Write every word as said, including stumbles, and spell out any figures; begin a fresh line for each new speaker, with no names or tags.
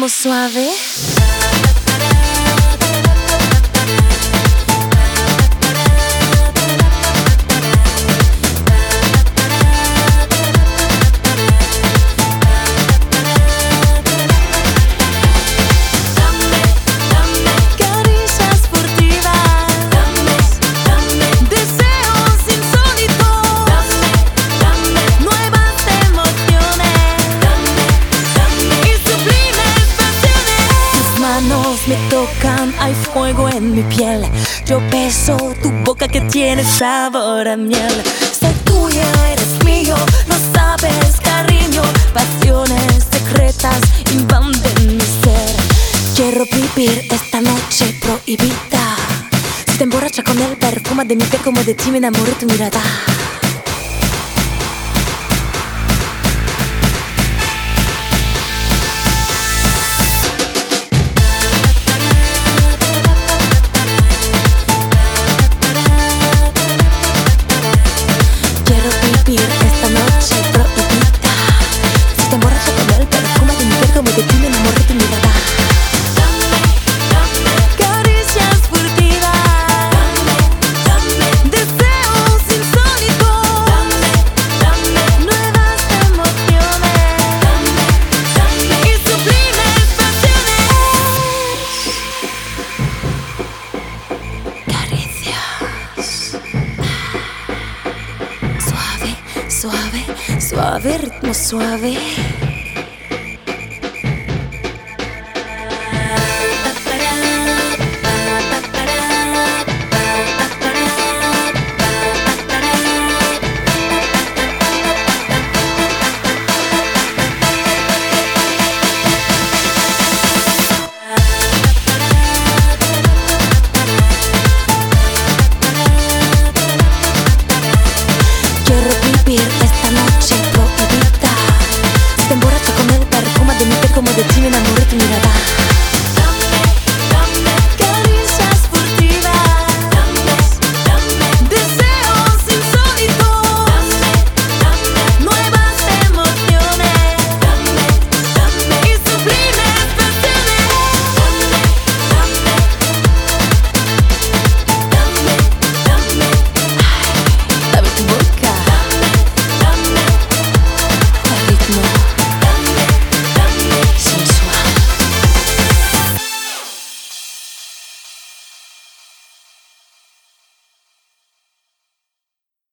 ritmo suave. Me tocan, hay fuego en mi piel. Yo beso tu boca que tiene sabor a miel. Soy tuya, eres mío, lo sabes, cariño. Pasiones secretas invaden mi ser. Quiero vivir esta noche prohibida. Si te emborracha con el perfume de mi piel, como de ti me enamoré tu mirada. Esta noche prohibida. Si te emborracha con el perfume de mi piel, como de ti me enamoré tu mirada. Dame, dame caricias furtivas. Dame, dame deseos insólitos. Dame, dame nuevas emociones. Dame, dame y sublimes pasiones. Caricias. Suave, suave, ritmo suave. Quiero vivir